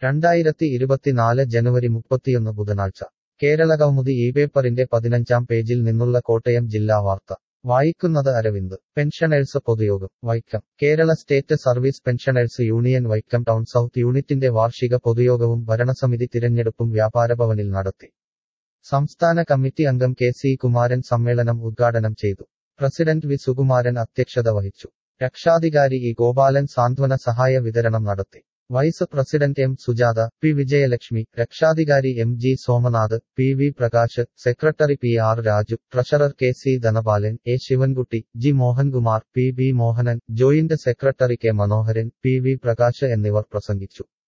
2024 ജനുവരി 31 ബുധനാഴ്ച കേരളകൗമുദി ഈ പേപ്പറിന്റെ 15-ാം പേജിൽ നിന്നുള്ള കോട്ടയം ജില്ലാ വാർത്ത വായിക്കുന്നത് അരവിന്ദ് പെൻഷനേഴ്സ് പൊതുയോഗം Vaikom Kerala state service pensioners union Vaikom town south യൂണിറ്റിന്റെ വാർഷിക പൊതുയോഗവും ഭരണസമിതി തിരഞ്ഞെടുപ്പും വ്യാപാരഭവനിൽ നടത്തി. സംസ്ഥാന കമ്മിറ്റി അംഗം കെ സി കുമാരൻ സമ്മേളനം ഉദ്ഘാടനം ചെയ്തു. പ്രസിഡന്റ് വി സുകുമാരൻ അധ്യക്ഷത വഹിച്ചു. രക്ഷാധികാരി ഇ ഗോപാലൻ സാന്ത്വന സഹായ വിതരണം നടത്തി. Vice president M Sujatha, P Vijayalakshmi, രക്ഷാധികാരി M G Somanath, P V Prakash, secretary P R Raju, treasurer K C Dhanapalan, A Sivankutty, G Mohankumar, P B Mohanan, joint secretary K Manoharan, P V Prakash എന്നിവർ പ്രസംഗിച്ചു.